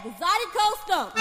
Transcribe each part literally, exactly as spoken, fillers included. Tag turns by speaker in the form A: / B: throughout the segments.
A: The Zydeco Stomp.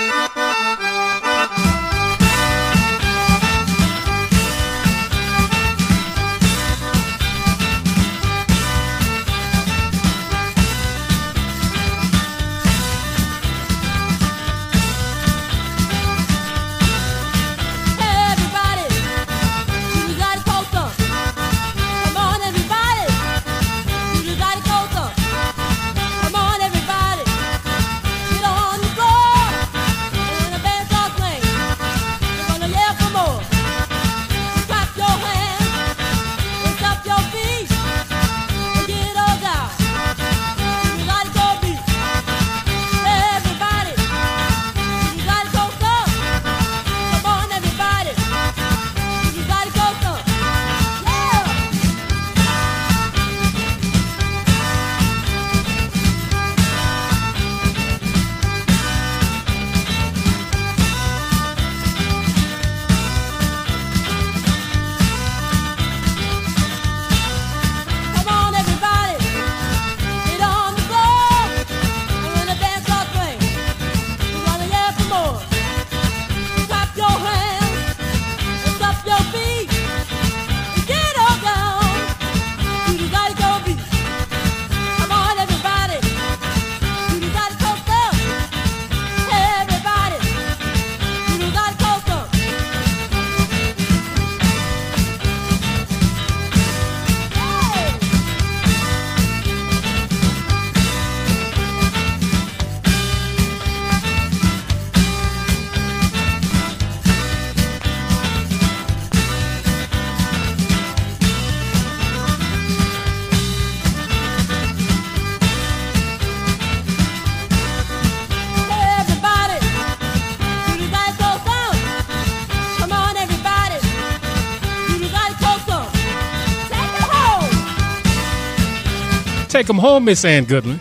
B: Take them home, Miss Ann Goodman.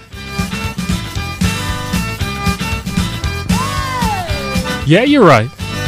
B: Yeah, you're right.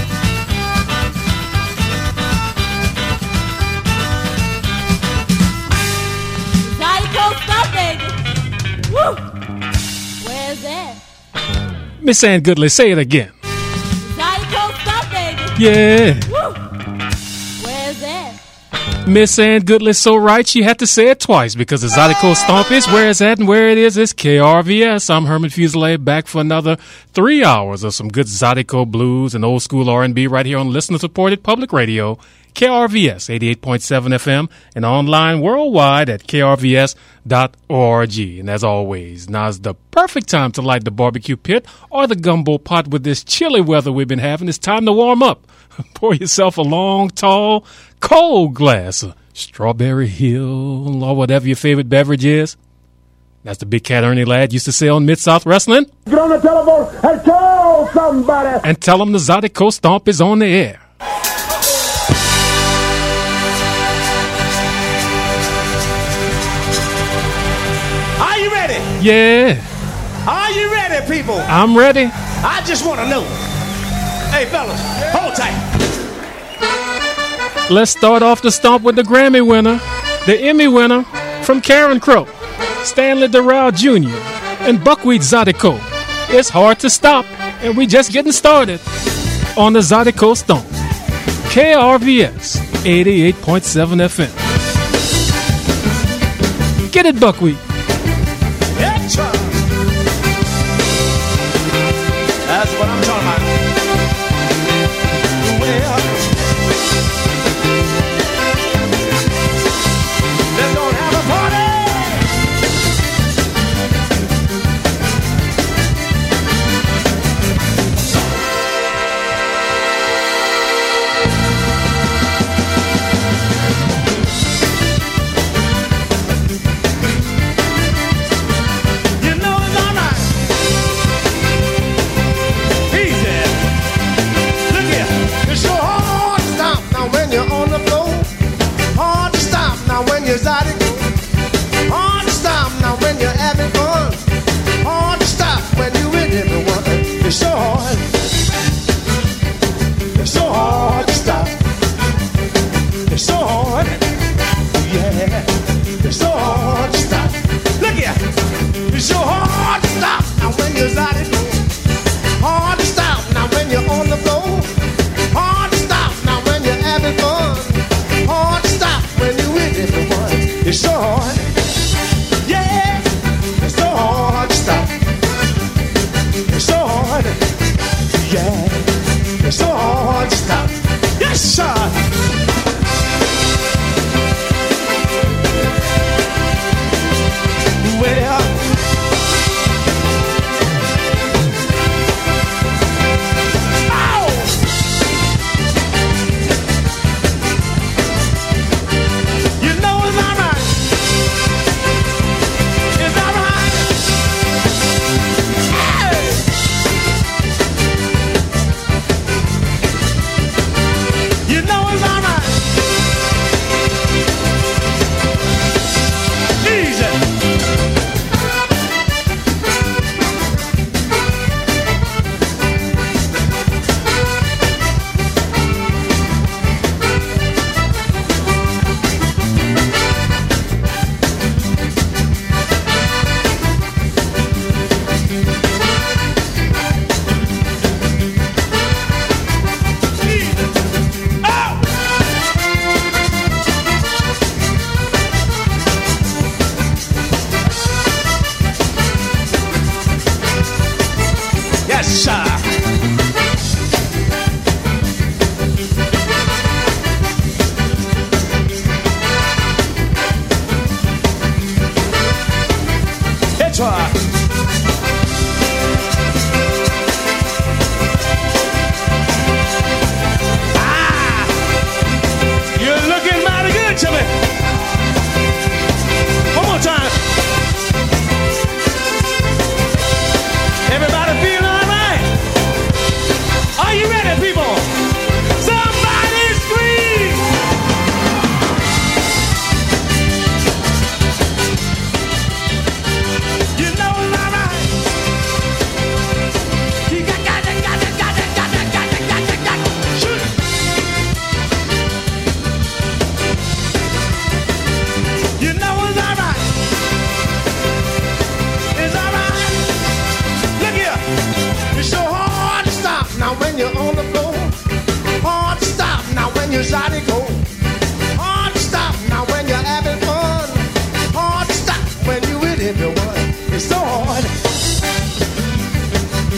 A: Zydeco Stomp, baby. Woo! Where's that?
B: Miss Ann Goodley, say it again.
A: Zydeco Stomp, baby.
B: Yeah.
A: Woo! Where's that?
B: Miss Ann Goodley so right she had to say it twice because the Zydeco Stomp is where it's at and where it is is K R V S. I'm Herman Fuselier back for another three hours of some good Zydeco blues and old school R and B right here on listener-supported public radio, K R V S eighty-eight point seven F M and online worldwide at K R V S dot org. And as always, now's the perfect time to light the barbecue pit or the gumbo pot with this chilly weather we've been having. It's time to warm up. Pour yourself a long, tall, cold glass of Strawberry Hill or whatever your favorite beverage is. That's the Big Cat Ernie Ladd used to say on Mid-South Wrestling.
C: Get on the telephone and call somebody.
B: And tell them the Zydeco Stomp is on the air.
D: Are you ready?
B: Yeah.
D: Are you ready, people?
B: I'm ready.
D: I just want to know. Hey, fellas, hold tight.
B: Let's start off the stomp with the Grammy winner, the Emmy winner from Karen Crow, Stanley Durrell Junior, and Buckwheat Zydeco. It's hard to stop, and we just getting started on the Zydeco Stomp. K R V S eighty-eight point seven F M. Get it, Buckwheat.
D: That's what I'm talking about. Well, let's go have a party.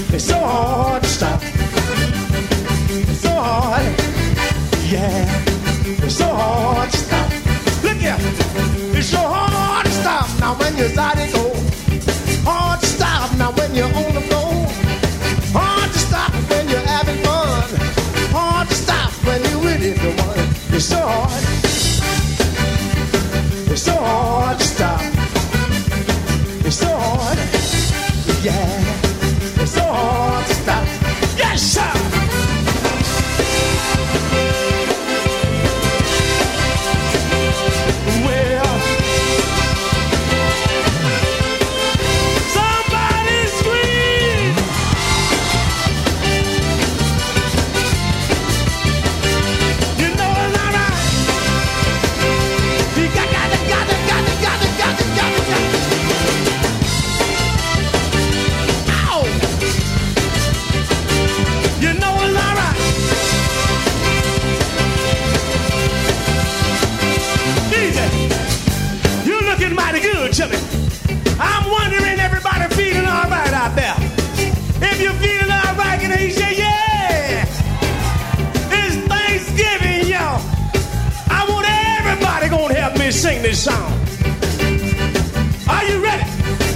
D: It's so hard to stop. It's so hard. Yeah. It's so hard to stop. Look here. It's so hard to stop now when you're out to go. Hard to stop now when you're on the go. Hard to stop when you're having fun. Hard to stop when you're really the one. It's so hard. It's so hard to stop. It's so hard. Yeah. It's so hard to stop. Yes, sir. I'm wondering, everybody feeling all right out there? If you're feeling all right, can you say, yeah? It's Thanksgiving, y'all. I want everybody gonna help me sing this song. Are you ready?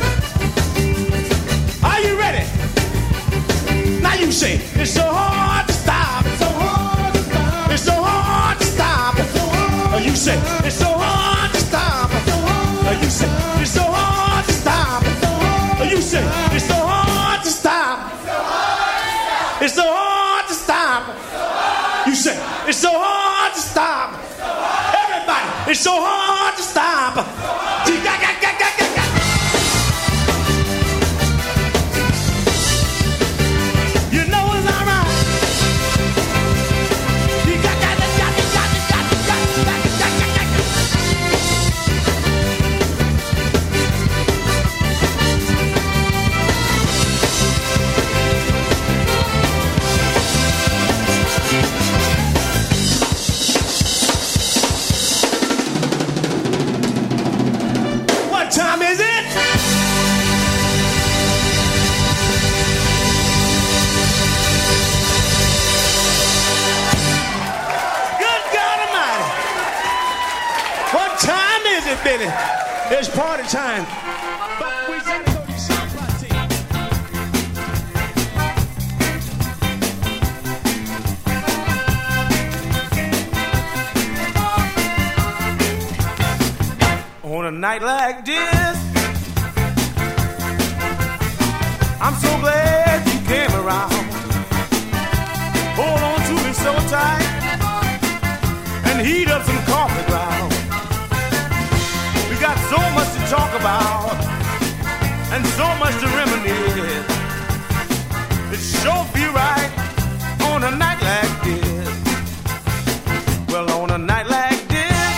D: Are you ready? Now you say, it's so hard to stop. It's so hard to stop. It's so hard to stop. It's so hard. You say, it's so hard to stop. It's so hard. You say, it's so hard to stop. It's so hard. You say, it's so hard to stop. It's so hard to stop. You say, it's so hard to stop. Everybody, it's so hard to stop. You know it's all right. What time is it? Good God Almighty. What time is it, Benny? It's party time. But we sing to the sound party. On a night like this, I'm so glad you came around. Hold on to me so tight and heat up some coffee ground. We got so much to talk about and so much to reminisce. It sure feel right on a night like this. Well, on a night like this,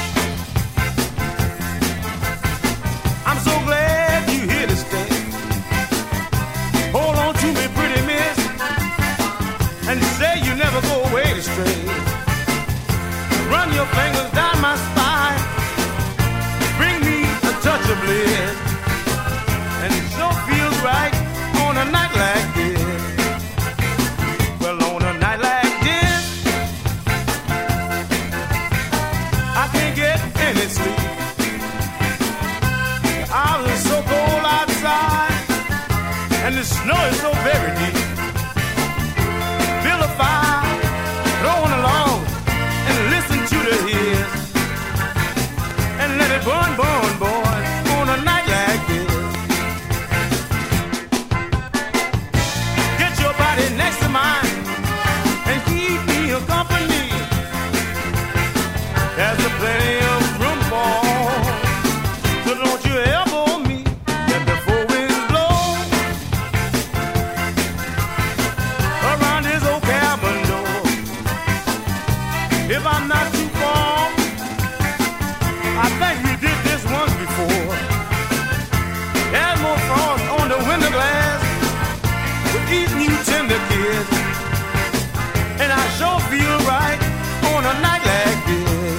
D: I'm so glad you here to stay. Hold on to me, pretty miss, and say you never go away astray. Run your fingers down my spine, bring me a touch of bliss, and it sure feels right on a night like this. Well, on a night like this, I can't get any sleep. The hours are so cold outside, and the snow is so very deep. Build a fire, throw one along, and listen to the hymns, and let it burn, burn, burn on a night like this. Get your body next to mine and keep me a company. There's a plenty of room for, so don't you elbow me. Let the four winds blow around this old cabin door. If I'm not too far, I think we did this once before. There's more frost on the window glass with these new tender kids, and I sure feel right on a night like this.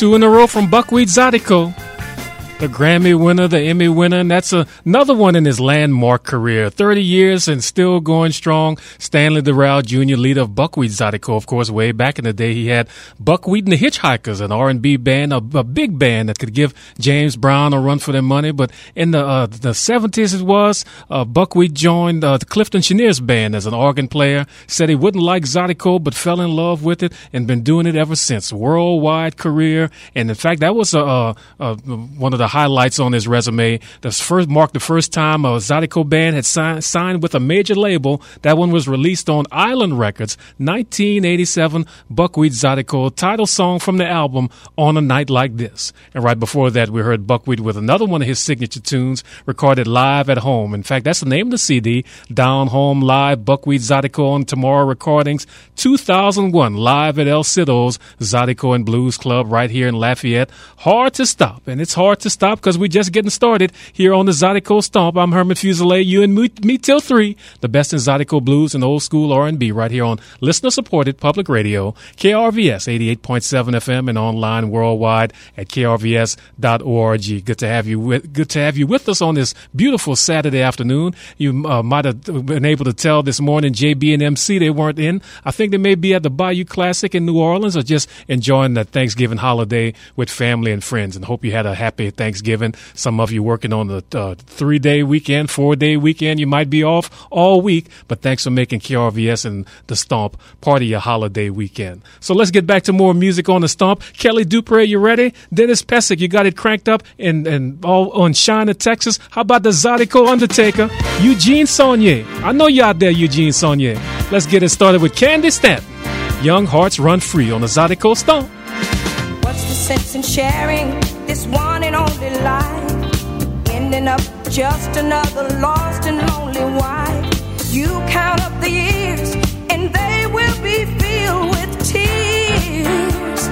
B: Two in a row from Buckwheat Zydeco. The Grammy winner, the Emmy winner, and that's a, another one in his landmark career. thirty years and still going strong. Stanley Durrell Junior, leader of Buckwheat Zydeco, of course, way back in the day. He had Buckwheat and the Hitchhikers, an R and B band, a, a big band that could give James Brown a run for their money. But in the uh, the seventies it was, uh, Buckwheat joined uh, the Clifton Cheniers band as an organ player. Said he wouldn't like Zydeco, but fell in love with it and been doing it ever since. Worldwide career. And in fact, that was a, a, a, one of the highlights on his resume. This first marked the first time a Zydeco band had signed, signed with a major label. That one was released on Island Records, nineteen eighty-seven. Buckwheat Zydeco, title song from the album On a Night Like This. And right before that, we heard Buckwheat with another one of his signature tunes, recorded live at home. In fact, that's the name of the C D, Down Home Live, Buckwheat Zydeco on Tomorrow Recordings, two thousand one, live at El Cido's Zydeco and Blues Club right here in Lafayette. Hard to stop, and it's hard to stop because we're just getting started here on the Zydeco Stomp. I'm Herman Fuselier, you and me, me till three. The best in Zydeco blues and old school R and B right here on listener-supported public radio, K R V S eighty-eight point seven F M, and online worldwide at K R V S dot org. Good to have you with, good to have you with us on this beautiful Saturday afternoon. You uh, might have been able to tell this morning J B and M C, they weren't in. I think they may be at the Bayou Classic in New Orleans or just enjoying the Thanksgiving holiday with family and friends, and hope you had a happy Thanksgiving. Some of you working on the uh, three-day weekend, four-day weekend. You might be off all week, but thanks for making K R V S and the Stomp part of your holiday weekend. So let's get back to more music on the Stomp. Kelly Dupre, you ready? Dennis Pesic, you got it cranked up and, and all on China, Texas. How about the Zydeco Undertaker, Eugene Saunier? I know you out there, Eugene Saunier. Let's get it started with Candy Stanton. Young Hearts Run Free on the Zydeco Stomp.
E: What's the sense in sharing this one and only life? Ending up just another lost and lonely wife. You count up the years and they will be filled with tears.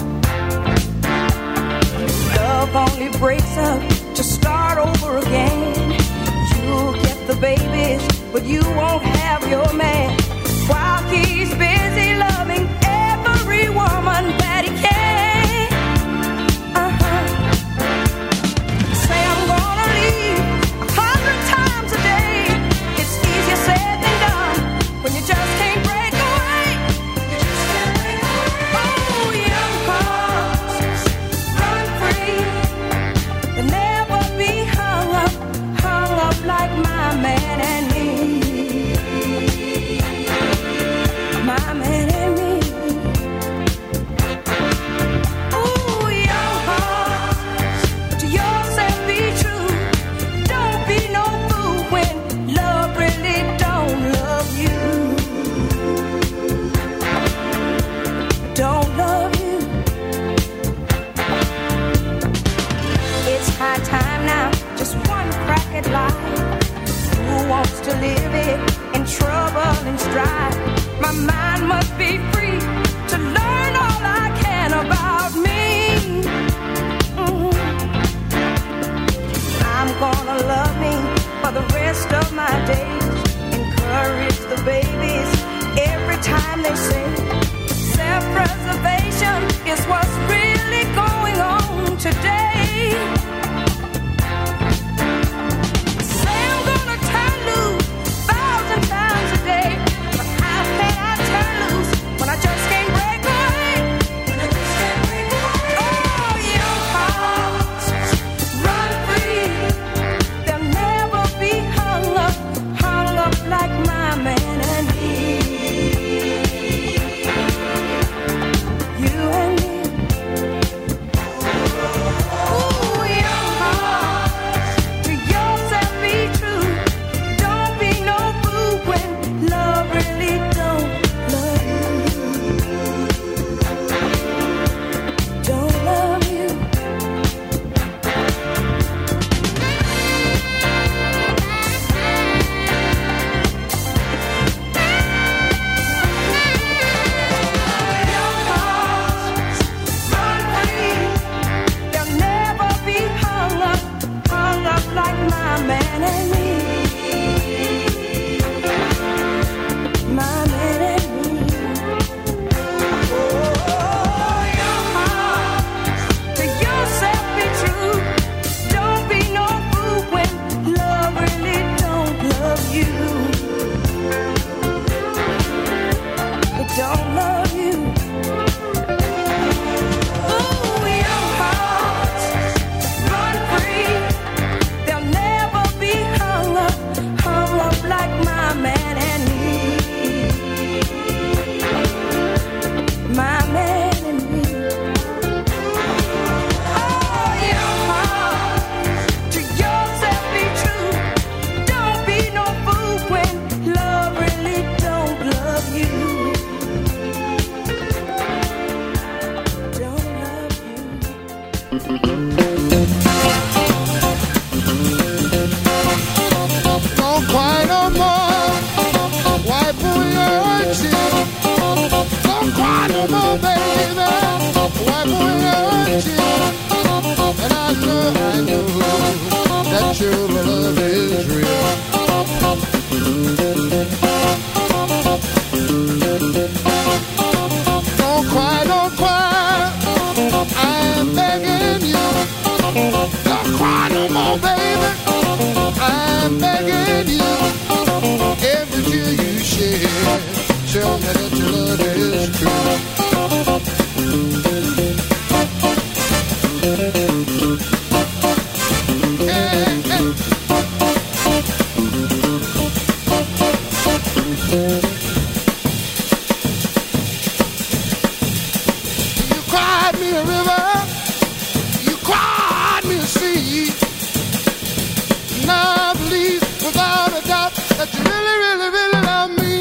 E: Love only breaks up to start over again. You'll get the babies, but you won't have your man. While he's busy loving every woman that he can. Uh-huh. Say I'm gonna leave a hundred times a day. It's easier said than done when you just can't break away. Oh, young hearts, run free. They'll never be hung up, hung up like my man and me. My man and me. Ooh, young heart, to yourself be true. Don't be no fool when love really don't love you. Don't love you. It's high time now, just one crack at life. Who wants to live it in trouble and strife? My mind must be free to learn all I can about me. Mm-hmm. I'm gonna love me for the rest of my days. Encourage the babies every time they say self-preservation is what's really going on today. Say I'm gonna turn loose a thousand times a day. When I
D: Don't cry no more. Wipe away your tears. Don't cry no more, baby. Wipe away your tears. And I know, I know that your love is real. Don't cry, don't cry. I am begging you. Don't cry no more, baby. I'm begging you. Every tear you shed, tell me that your love is true. Hey, hey. You cried me a river. You cried me a sea. Now I believe without a doubt that you really, really, really love me.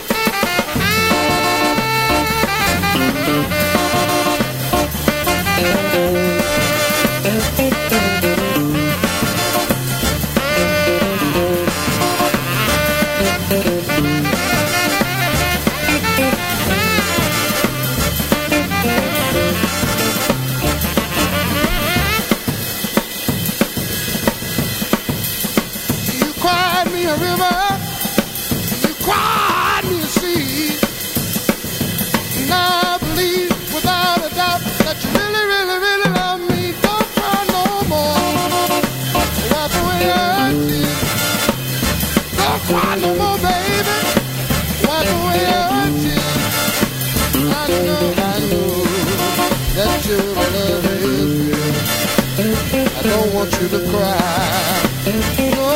D: You cried me a river. You cried me a sea. Now I believe without a doubt that you really, really, really love me. Don't cry no more. Wipe away your tears. Don't cry no more, baby. Wipe away your tears. I know, I know that your love is real. I don't want you to cry. No,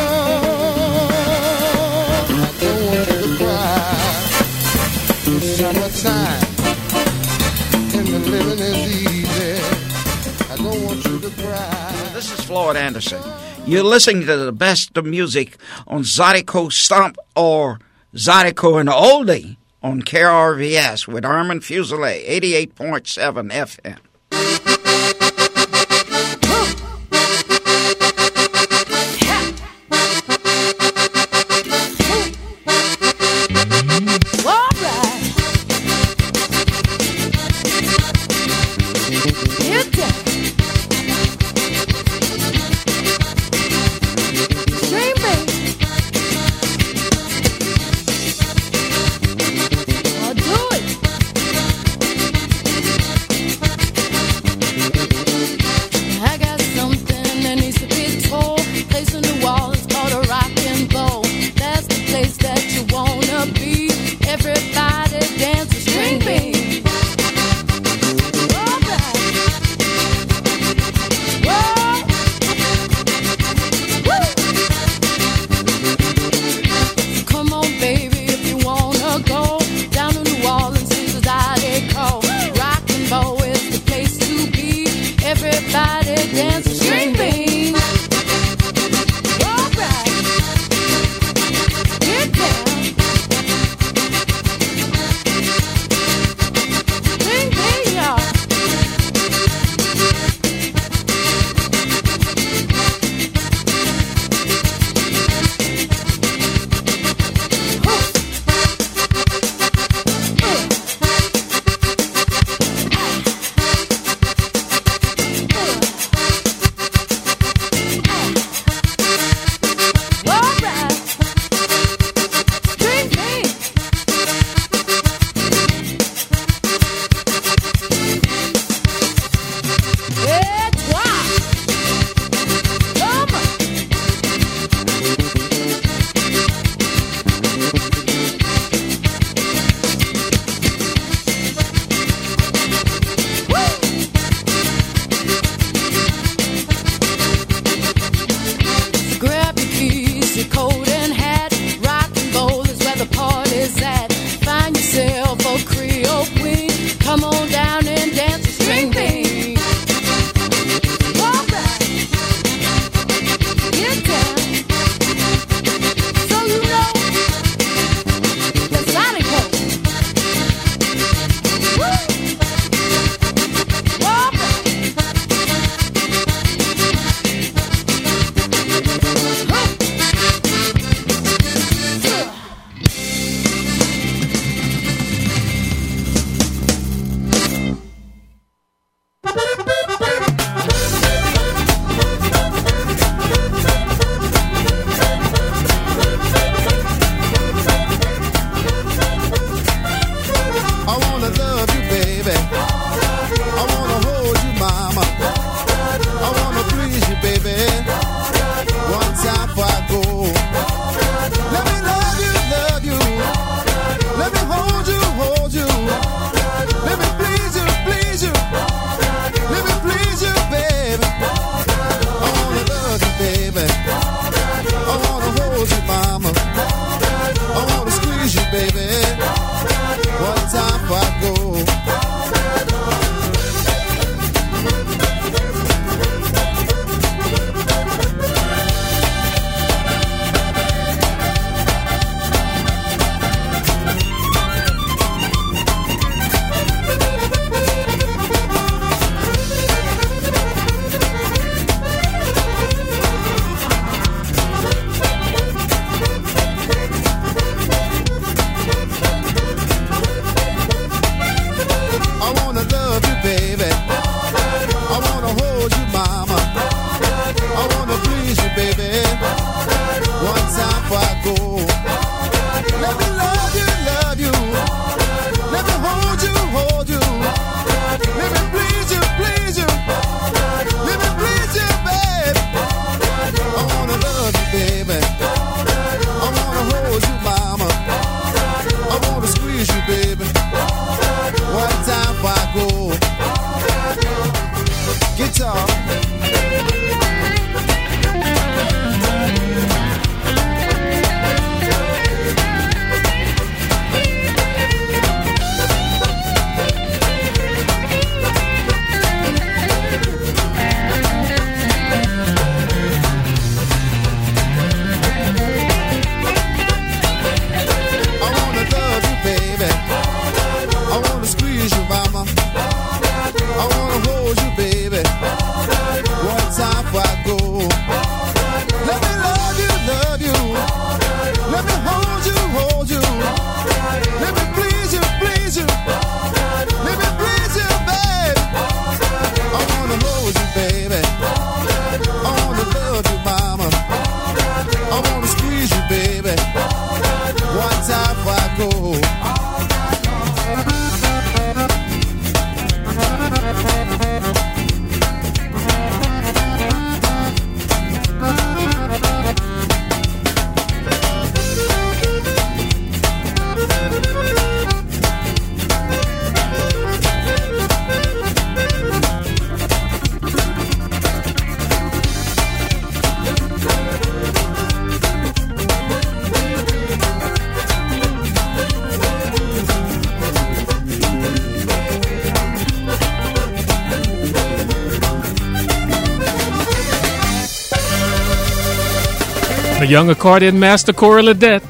D: I don't want you to cry. It's summertime and the living is easy. I don't want you to cry.
F: This is Floyd Anderson. You're listening to the best of music on Zydeco Stomp or Zydeco and Oldie on K R V S with Armin Fuselier, eighty-eight point seven F M.
A: All right. Hit that. Dream baby. I'll do it.
G: wanna love you, baby. I wanna hold you, mama. I wanna please you, baby. One time before I go. Let me love you, love you. Let me hold you, hold you. Let me please you, please you. Let me please you, baby. I wanna love you, baby. I wanna hold you, mama. I wanna squeeze you, baby. One time before I go. Guitar.
B: The young accordion master Corey Ledette.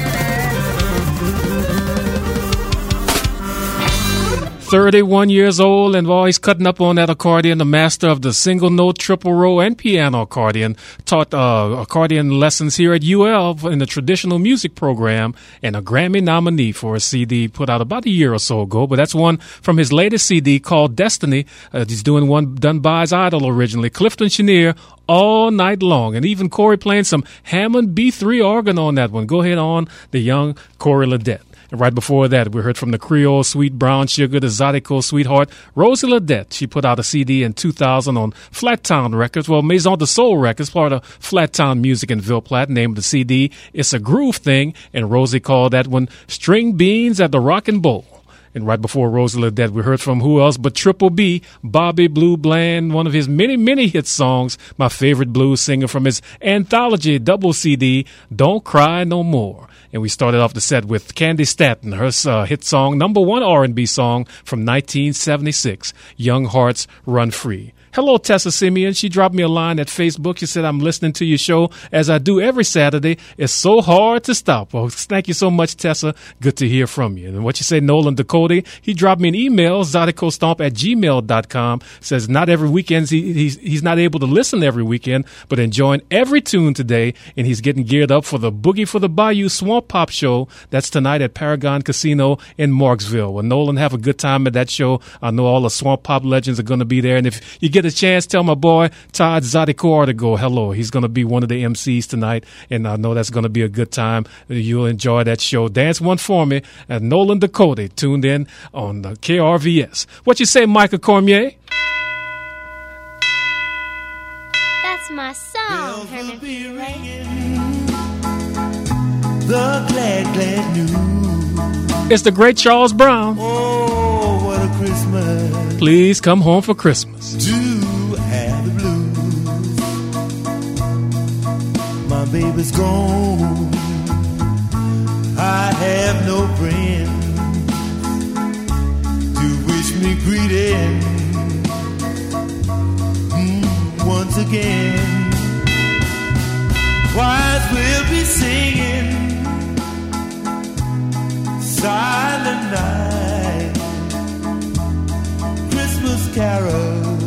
B: thirty-one years old and always cutting up on that accordion, the master of the single note, triple row, and piano accordion. Taught uh, accordion lessons here at U L in the traditional music program, and a Grammy nominee for a C D put out about a year or so ago. But that's one from his latest C D called Destiny. Uh, he's doing one done by his idol originally, Clifton Chenier, all night long. And even Corey playing some Hammond B three organ on that one. Go ahead on, the young Corey Ledette. And right before that, we heard from the Creole Sweet Brown Sugar, the Zydeco Sweetheart, Rosie Ledette. She put out a C D in two thousand on Flattown Records, well, Maison de Soul Records, part of Flattown Music in Ville Platte. Name of the C D, It's a Groove Thing, and Rosie called that one String Beans at the Rockin' Bowl. And right before Rosie Ledette, we heard from who else but Triple B, Bobby Blue Bland, one of his many, many hit songs, my favorite blues singer from his anthology double C D, Don't Cry No More. And we started off the set with Candy Staton, her uh, hit song, number one R and B song from nineteen seventy-six, Young Hearts Run Free. Hello, Tessa Simeon. She dropped me a line at Facebook. She said, I'm listening to your show as I do every Saturday. It's so hard to stop. Well, thank you so much, Tessa. Good to hear from you. And what you say, Nolan Dakota, he dropped me an email, zydeco at gmail dot com. Says not every weekend, he, he's, he's not able to listen every weekend, but enjoying every tune today. And he's getting geared up for the Boogie for the Bayou Swamp Pop show. That's tonight at Paragon Casino in Marksville. Well, Nolan, have a good time at that show. I know all the Swamp Pop legends are going to be there. And if you get a chance, tell my boy Todd Zydeco to go hello. He's going to be one of the M Cs tonight, and I know that's going to be a good time. You'll enjoy that show. Dance one for me, and Nolan Dakota tuned in on the K R V S. What you say, Michael Cormier?
H: That's my song, Herman Fuselier.
D: The glad, glad news.
B: It's the great Charles Brown.
D: Oh, what a Christmas.
B: Please come home for Christmas.
D: Do have the blues. My baby's gone. I have no friend to wish me greeting mm, once again. Choirs will be singing Silent Night, Christmas carol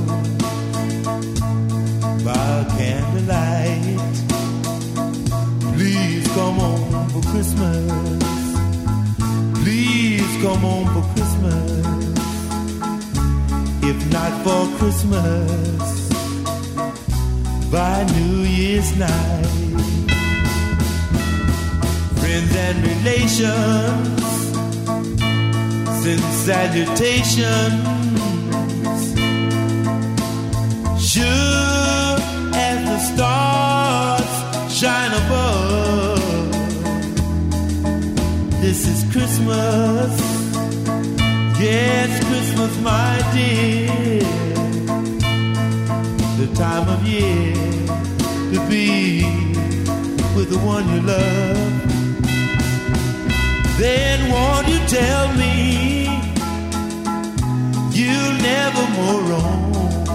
D: by candlelight. Please come home for Christmas. Please come home for Christmas. If not for Christmas, by New Year's night, friends and relations send salutations, sure as the stars shine above. This is Christmas, yes, Christmas, my dear, the time of year to be with the one you love. Then won't you tell me you'll never more roam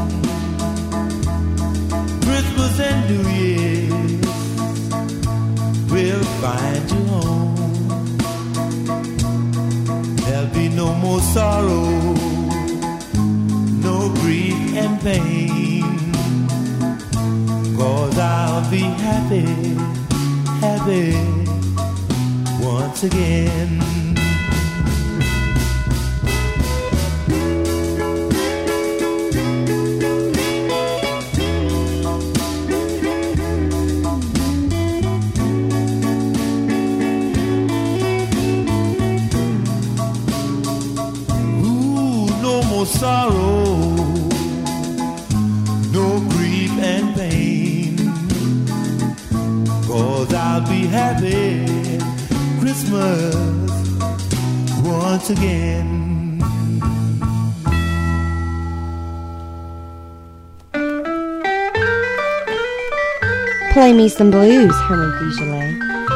D: Christmas and New Year's will find you home. There'll be no more sorrow, no grief and pain, 'cause I'll be happy, happy once again. Sorrow, no grief and pain, 'cause I'll be happy Christmas once again.
I: Play me some blues, Herman Fugele.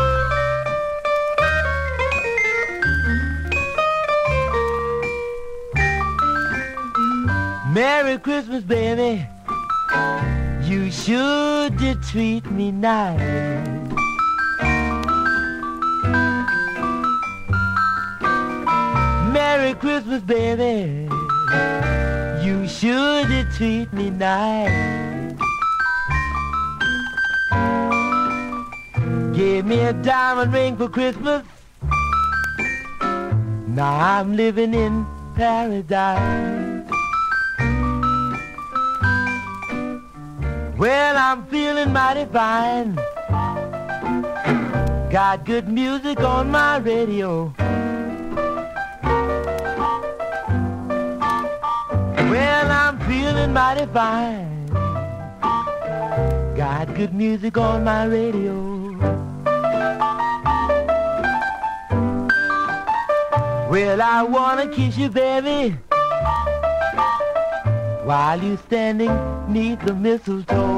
J: Merry Christmas, baby. You sure did treat me nice. Merry Christmas, baby. You sure did treat me nice. Gave me a diamond ring for Christmas. Now I'm living in paradise. Well, I'm feeling mighty fine. Got good music on my radio. Well, I'm feeling mighty fine. Got good music on my radio. Well, I wanna kiss you, baby, while you standing neath the mistletoe.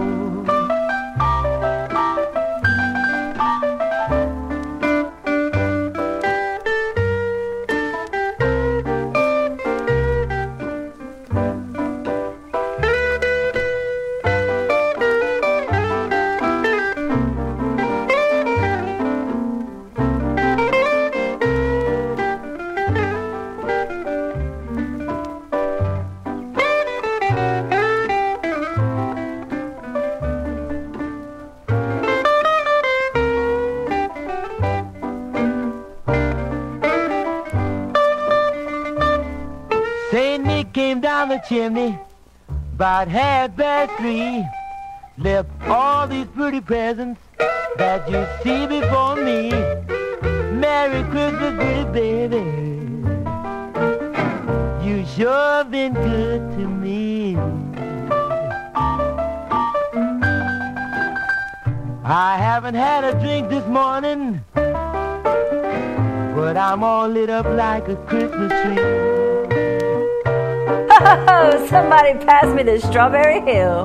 J: The chimney about half past three, left all these pretty presents that you see before me. Merry Christmas, pretty baby, you sure been good to me. I haven't had a drink this morning, but I'm all lit up like a Christmas tree.
K: Oh, somebody pass me the Strawberry Hill.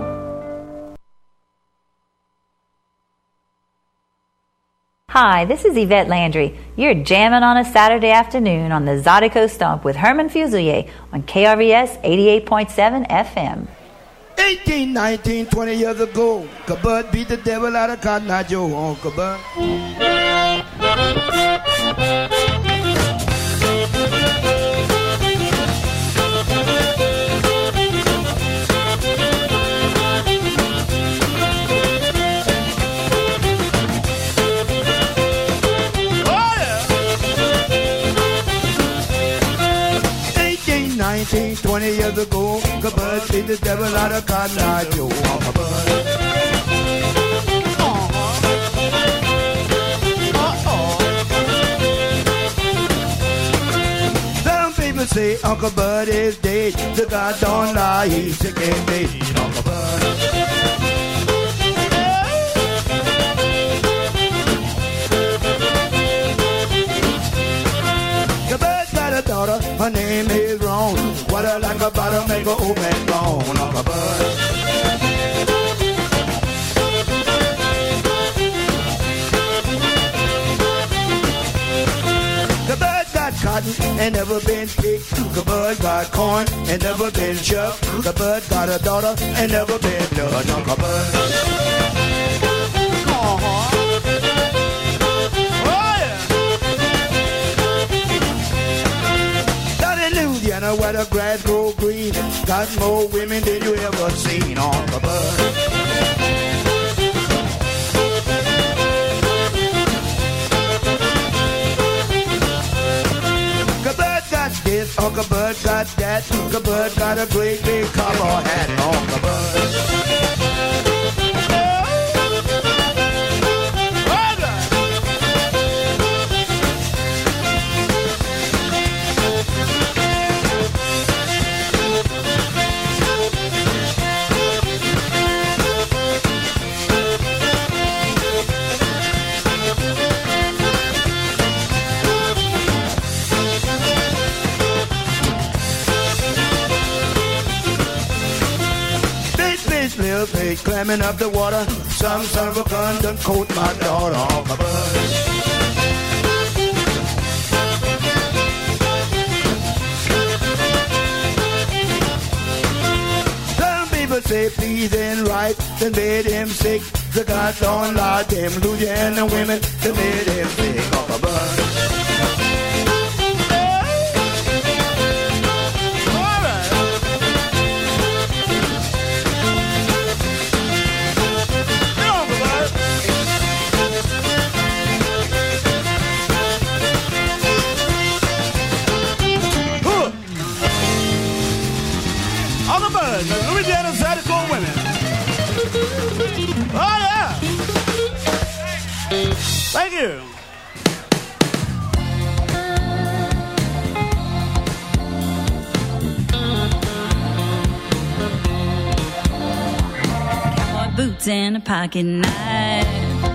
K: Hi, this is Yvette Landry. You're jamming on a Saturday afternoon on the Zydeco Stomp with Herman Fugele on K R V S eighty-eight point seven F M.
L: eighteen, nineteen, twenty years ago, Kabud beat the devil out of Cotton Eye Joe on Kabud. twenty years ago, Uncle Bud beat the devil out of Cotton Eye Joe. Uncle Bud. Say Uncle Bud is dead. The God don't lie, he's sick and dead. Uncle Bud. The Bud got a daughter, her name is Ron. What I like about her make her old man gone. Uncle Bud. Cotton and never been picked. The Bud got corn and never been shucked. The Bud got a daughter and never been done. Uncle Bud. Uh-huh. Oh, yeah. Down in Louisiana where the grass grow green, got more women than you ever seen. Uncle Bud. This Uncle Bud got that. Uncle Bud got a great big cowboy hat. Uncle Bud. They climbing up the water. Some son of a gun done coat my daughter. Uncle Bud. Some people say please and right, they made him sick. The God don't lie, them Louisiana women, they made him sick. Uncle Bud.
D: Louisiana Zydeco women. Oh, yeah. Thank you.
M: Cowboy boots and a pocket knife.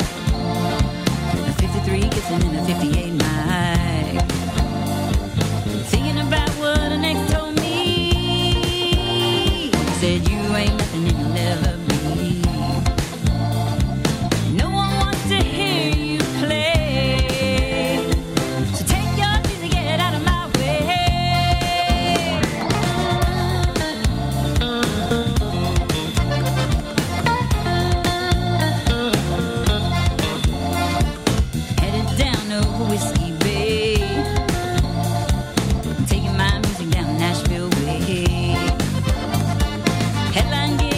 M: A fifty-three kissing in a fifty-eight knife. Thinking about what an ex told me. Said you ain't nothing and you'll never be. No one wants to hear you play. So take your keys and get out of my way. Headed down over Whiskey Bay. Taking my music down Nashville way. Headline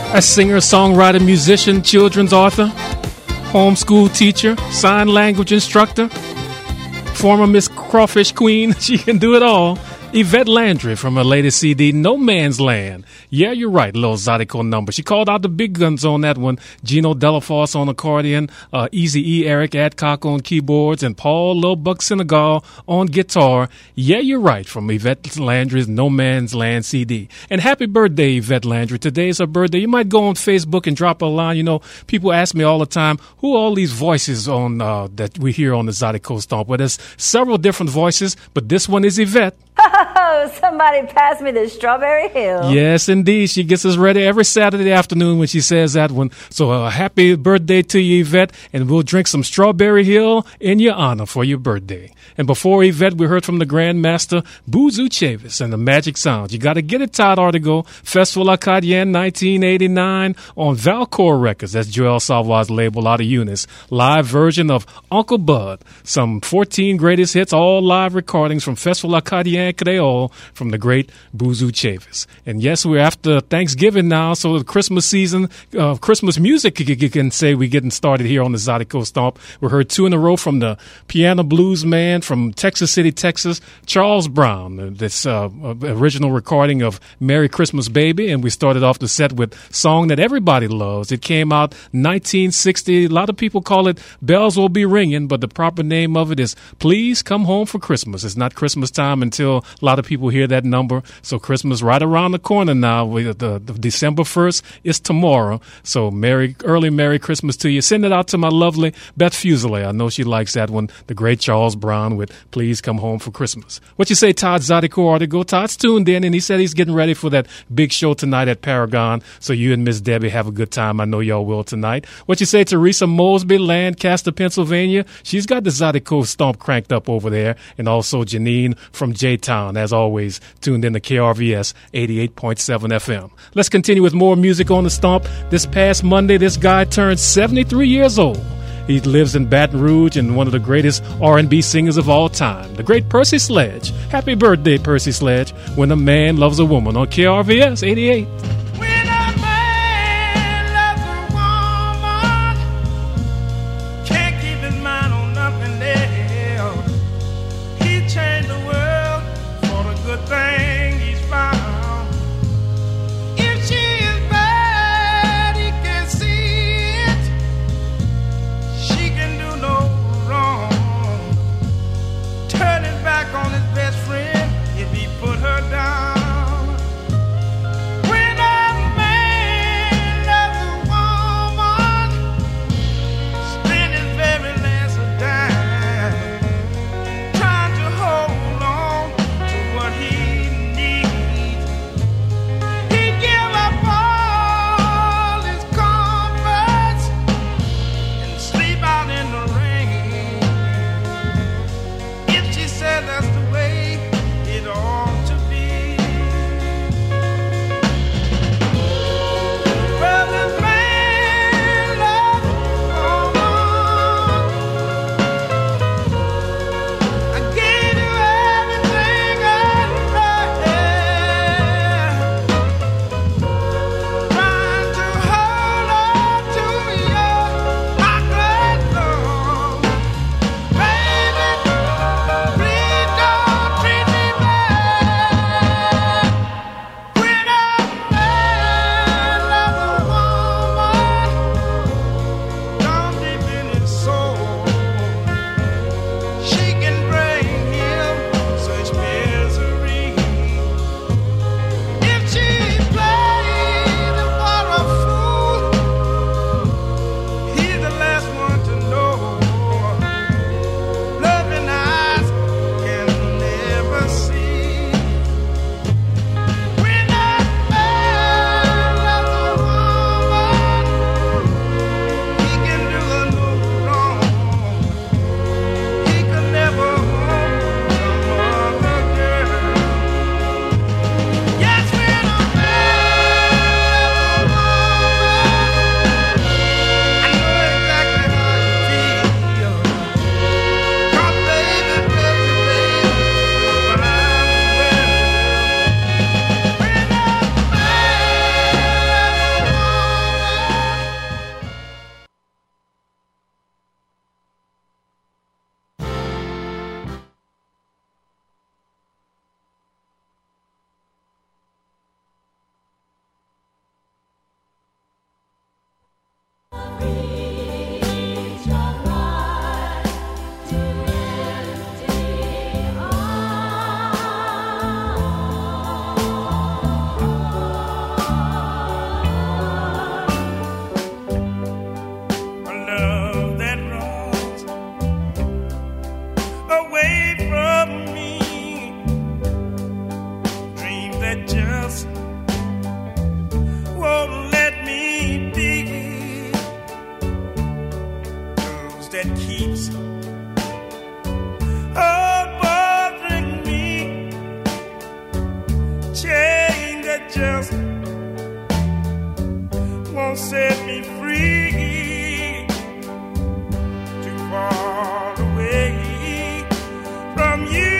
B: A singer, songwriter, musician, children's author, homeschool teacher, sign language instructor, former Miss Crawfish Queen. She can do it all. Yvette Landry from her latest C D, No Man's Land. Yeah, you're right, little Zydeco number. She called out the big guns on that one. Gino Delaforce on accordion, uh, Easy E, Eric Adcock on keyboards, and Paul Lil Buck Senegal on guitar. Yeah, you're right, from Yvette Landry's No Man's Land C D. And happy birthday, Yvette Landry. Today's her birthday. You might go on Facebook and drop a line. You know, people ask me all the time, who are all these voices on uh, that we hear on the Zydeco Stomp? Well, there's several different voices, but this one is Yvette.
K: Oh, somebody pass me the Strawberry Hill.
B: Yes, indeed. She gets us ready every Saturday afternoon when she says that one. So uh, happy birthday to you, Yvette, and we'll drink some Strawberry Hill in your honor for your birthday. And before Yvette, we heard from the Grand Master, Boozoo Chavis and the Magic Sounds. You got to get it, Todd Artigo. Festival Acadien nineteen eighty-nine on Valcor Records. That's Joel Savoy's label out of Eunice. Live version of Uncle Bud. Some fourteen greatest hits, all live recordings from Festival Acadien Creole from the great Boozoo Chavis. And yes, we're after Thanksgiving now, so the Christmas season, uh, Christmas music, you can say we're getting started here on the Zydeco Stomp. We heard two in a row from the piano blues man from Texas City, Texas, Charles Brown, this uh, original recording of Merry Christmas Baby, and we started off the set with a song that everybody loves. It came out nineteen sixty. A lot of people call it Bells Will Be Ringing, but the proper name of it is Please Come Home for Christmas. It's not Christmas time until a lot of people hear that number, so Christmas right around the corner now. We, the, the December first is tomorrow, so Merry, early Merry Christmas to you. Send it out to my lovely Beth Fuselier. I know she likes that one, the great Charles Brown with Please Come Home for Christmas. What you say, Todd Zydeco Artigo? Todd's tuned in, and he said he's getting ready for that big show tonight at Paragon, so you and Miss Debbie have a good time. I know y'all will tonight. What you say, Teresa Mosby, Lancaster, Pennsylvania? She's got the Zydeco Stomp cranked up over there, and also Janine from J-Town, as always, tuned in to K R V S eighty-eight point seven F M. Let's continue with more music on the Stomp. This past Monday, this guy turned seventy-three years old. He lives in Baton Rouge and one of the greatest R and B singers of all time, the great Percy Sledge. Happy birthday, Percy Sledge, When a Man Loves a Woman on K R V S eighty-eight.
D: On his best friend if he put her down. When I that keeps oh, bothering me, chain that just won't set me free, too far away from you.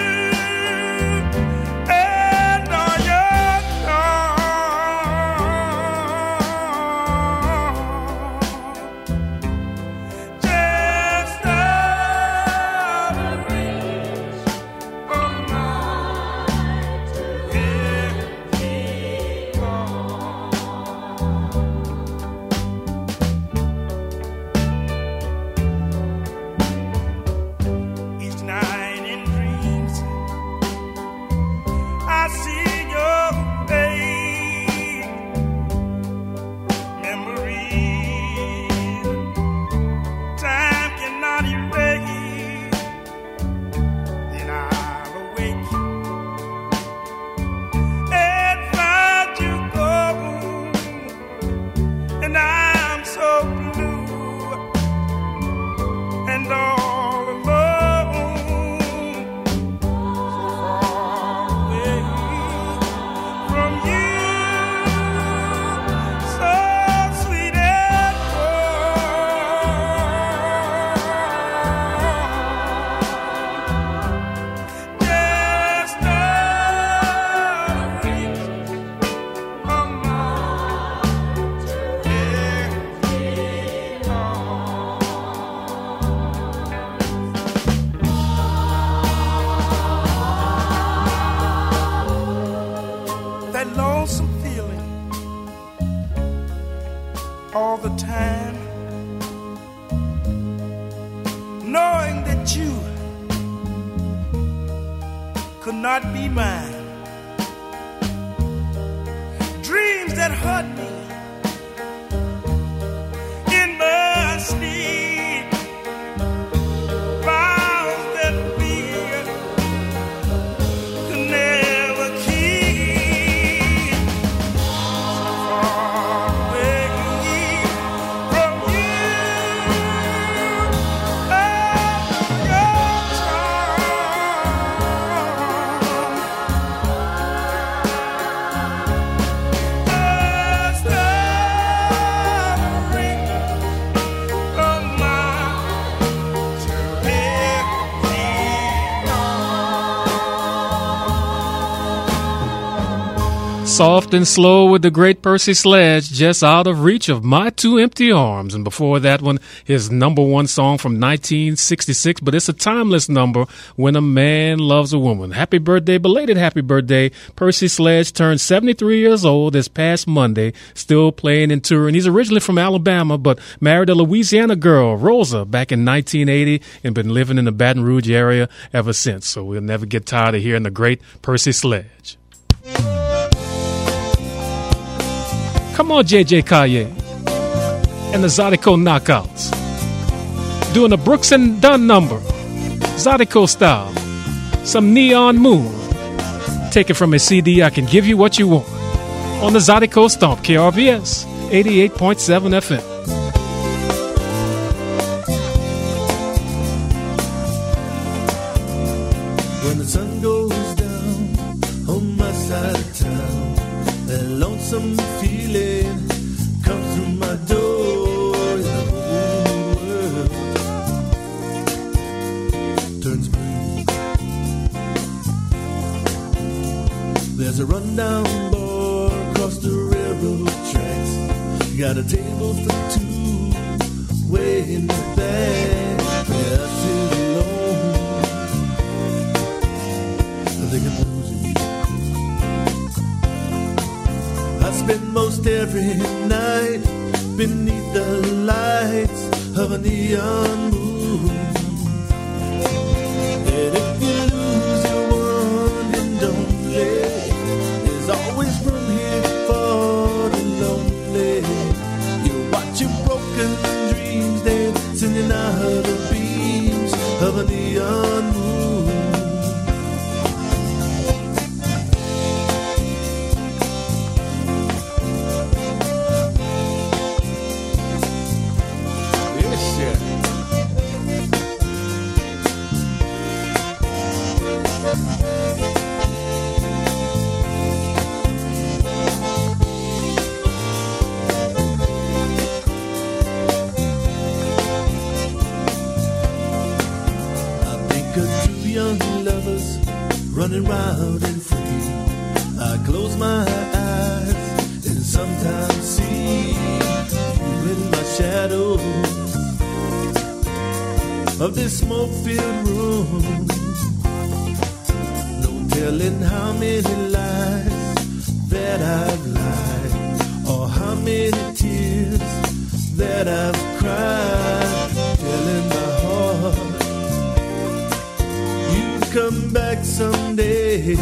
D: All the time, knowing that you could not be mine, dreams that hurt me in my sleep, vows that we could never keep, so far away.
B: Soft and Slow with the great Percy Sledge, just out of reach of my two empty arms. And before that one, his number one song from nineteen sixty-six, but it's a timeless number, When a Man Loves a Woman. Happy birthday, belated happy birthday. Percy Sledge turned seventy-three years old this past Monday, still playing and touring. He's originally from Alabama, but married a Louisiana girl, Rosa, back in nineteen eighty, and been living in the Baton Rouge area ever since. So we'll never get tired of hearing the great Percy Sledge. Come on, J J Kaye and the Zydeco Knockouts. Doing a Brooks and Dunn number, Zydeco style. Some Neon Moon. Take it from a C D, I Can Give You What You Want. On the Zydeco Stomp, K R V S, eighty-eight point seven F M.
N: When the sun goes down on my side of town, that lonesome feeling comes through my door, and the whole world turns blue. There's a rundown bar across the railroad tracks, got a table for two way in the back, where I sit alone. I think I'm losing you. I spend most every night beneath the lights of a neon moon. And if you lose your one and only, there's always room here for the lonely. You watch your broken dreams dancing in out the beams of a neon moon. young lovers running wild and free. I close my eyes and sometimes see you in my shadow of this smoke-filled room. No telling how many lies that I've lied, or how many tears that I've cried, telling my heart you'd come back someday.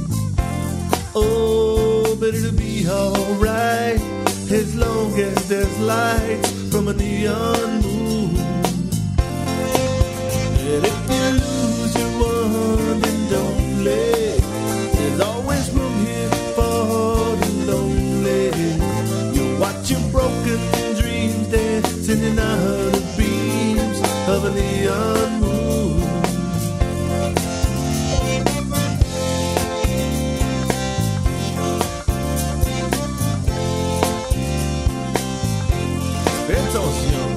N: Oh, but it'll be alright as long as there's light from a neon moon. And if you lose your one, then don't play. There's always room here for the lonely. You watch your broken dreams dancing in the beams of a neon moon. Attention.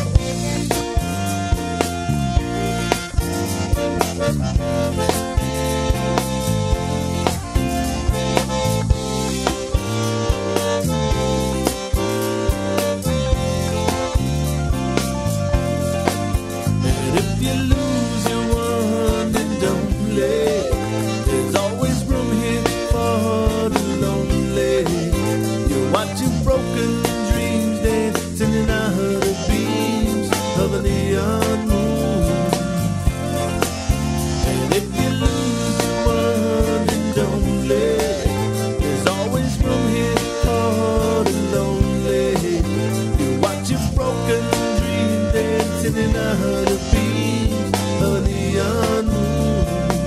N: And if you lose your one, then don't play. There's always room here for the lonely. You watch your broken dreams dancing in the beams of a neon moon. And if you lose your one, then don't play. There's always room here for the lonely. You watch your broken dreams dancing in the beams of a neon moon.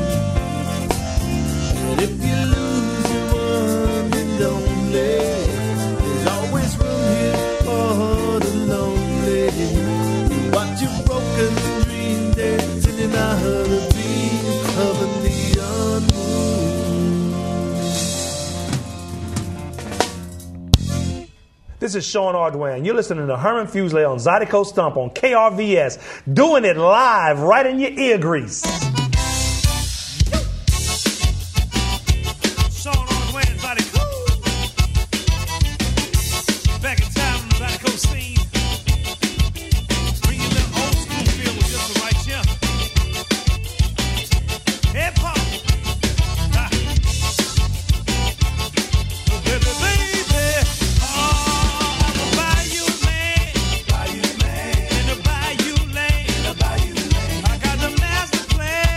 N: And if you lose your one, then don't play. There's always room here for the lonely. You watch your broken dream dancing in the beams of a neon moon.
O: This is Sean Ardwan. You're listening to Herman Fuselier on Zydeco Stomp on K R V S, doing it live right in your ear grease.
D: Sean Ardwan, Zydeco. Back in time, Zydeco scene. Bringing that old school feel with just the right jump. Hip hop. Ah. Oh, baby, baby. Oh, I'm a bayou man. Bayou man. In the bayou lane. In the bayou lane. I got the master plan.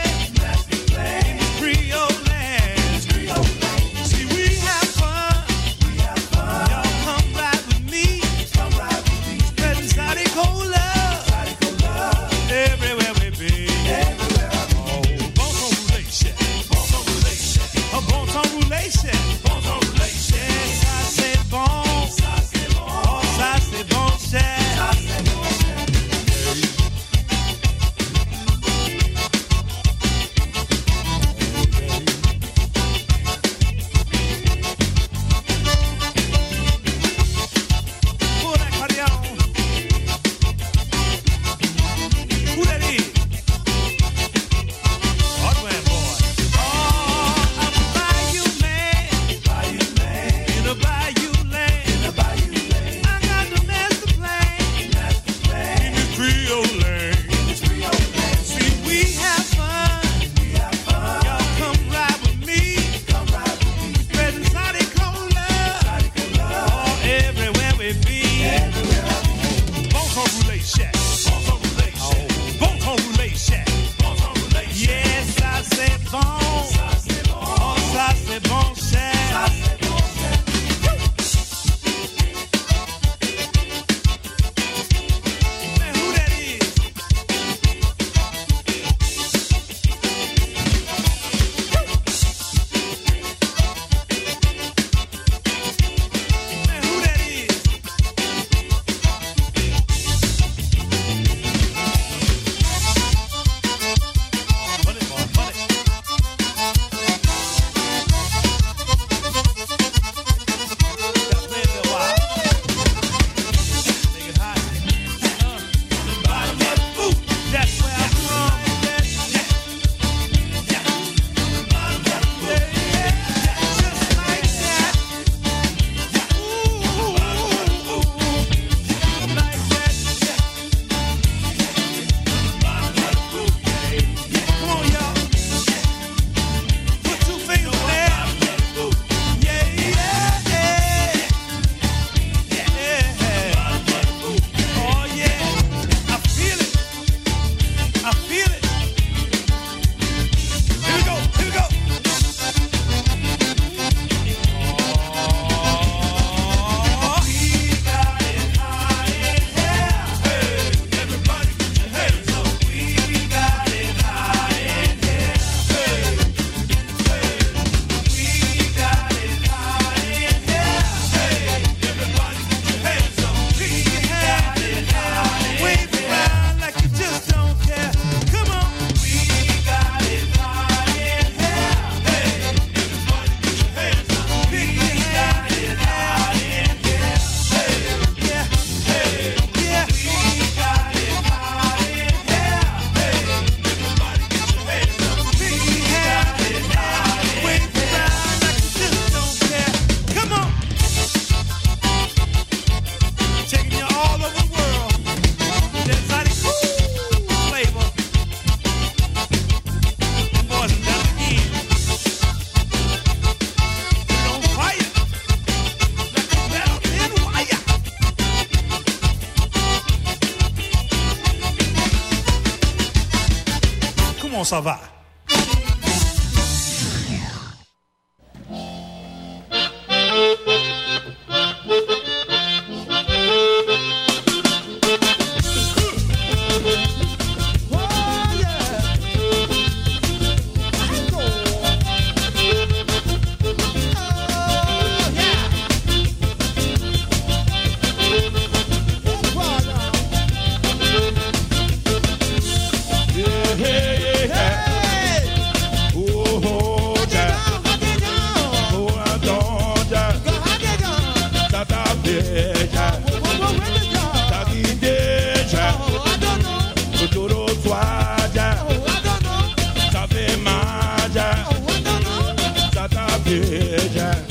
O: Comment ça va?
D: Yeah.